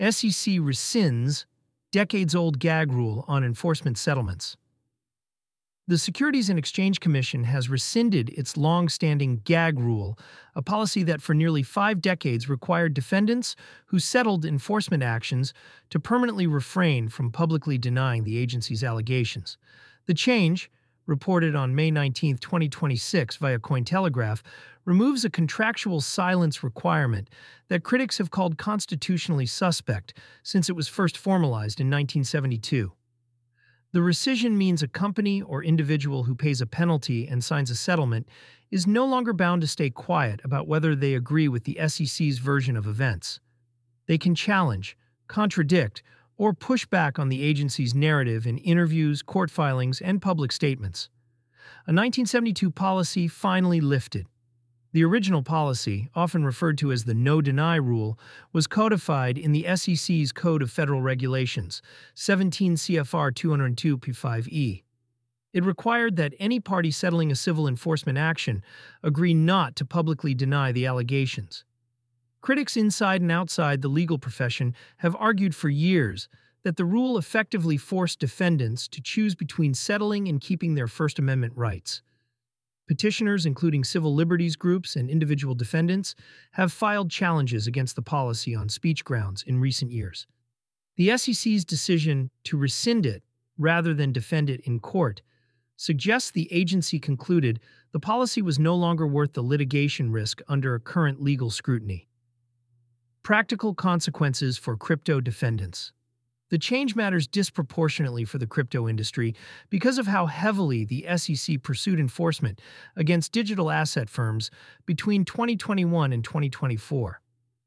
SEC rescinds decades-old gag rule on enforcement settlements. The Securities and Exchange Commission has rescinded its long-standing gag rule, a policy that for nearly 5 decades required defendants who settled enforcement actions to permanently refrain from publicly denying the agency's allegations. The change, reported on May 19, 2026 via Cointelegraph, removes a contractual silence requirement that critics have called constitutionally suspect since it was first formalized in 1972. The rescission means a company or individual who pays a penalty and signs a settlement is no longer bound to stay quiet about whether they agree with the SEC's version of events. They can challenge, contradict, or push back on the agency's narrative in interviews, court filings, and public statements. A 1972 policy finally lifted. The original policy, often referred to as the no-deny rule, was codified in the SEC's Code of Federal Regulations, 17 CFR 202 P5E. It required that any party settling a civil enforcement action agree not to publicly deny the allegations. Critics inside and outside the legal profession have argued for years that the rule effectively forced defendants to choose between settling and keeping their First Amendment rights. Petitioners, including civil liberties groups and individual defendants, have filed challenges against the policy on speech grounds in recent years. The SEC's decision to rescind it rather than defend it in court suggests the agency concluded the policy was no longer worth the litigation risk under current legal scrutiny. Practical consequences for crypto defendants. The change matters disproportionately for the crypto industry because of how heavily the SEC pursued enforcement against digital asset firms between 2021 and 2024.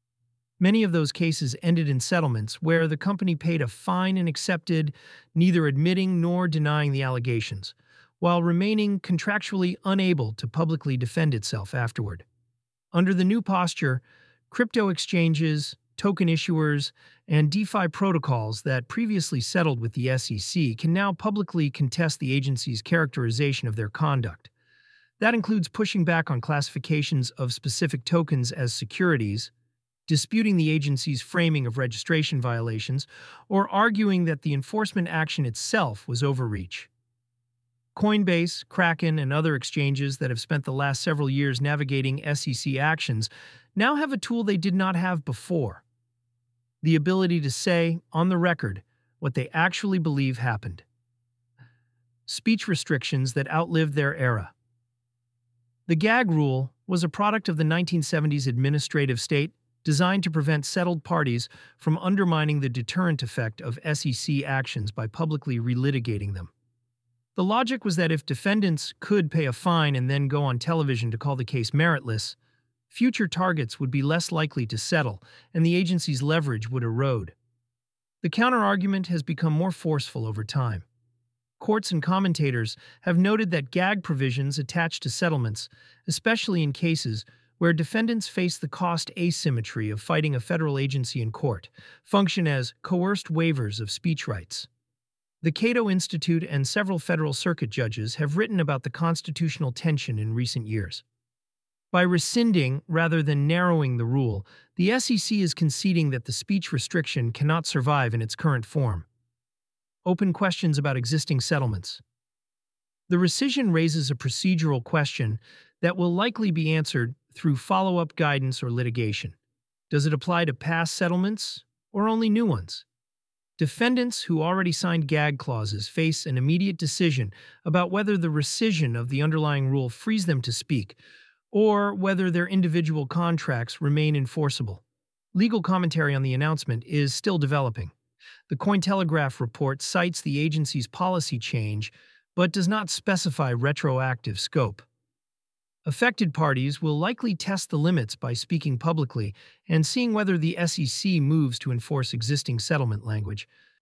Many of those cases ended in settlements where the company paid a fine and accepted, neither admitting nor denying the allegations, while remaining contractually unable to publicly defend itself afterward. Under the new posture, crypto exchanges, token issuers, and DeFi protocols that previously settled with the SEC can now publicly contest the agency's characterization of their conduct. That includes pushing back on classifications of specific tokens as securities, disputing the agency's framing of registration violations, or arguing that the enforcement action itself was overreach. Coinbase, Kraken, and other exchanges that have spent the last several years navigating SEC actions now have a tool they did not have before: the ability to say, on the record, what they actually believe happened. Speech restrictions that outlived their era. The gag rule was a product of the 1970s administrative state designed to prevent settled parties from undermining the deterrent effect of SEC actions by publicly relitigating them. The logic was that if defendants could pay a fine and then go on television to call the case meritless, future targets would be less likely to settle, and the agency's leverage would erode. The counterargument has become more forceful over time. Courts and commentators have noted that gag provisions attached to settlements, especially in cases where defendants face the cost asymmetry of fighting a federal agency in court, function as coerced waivers of speech rights. The Cato Institute and several federal circuit judges have written about the constitutional tension in recent years. By rescinding rather than narrowing the rule, the SEC is conceding that the speech restriction cannot survive in its current form. Open questions about existing settlements. The rescission raises a procedural question that will likely be answered through follow-up guidance or litigation. Does it apply to past settlements or only new ones? Defendants who already signed gag clauses face an immediate decision about whether the rescission of the underlying rule frees them to speak, or whether their individual contracts remain enforceable. Legal commentary on the announcement is still developing. The Cointelegraph report cites the agency's policy change, but does not specify retroactive scope. Affected parties will likely test the limits by speaking publicly and seeing whether the SEC moves to enforce existing settlement language.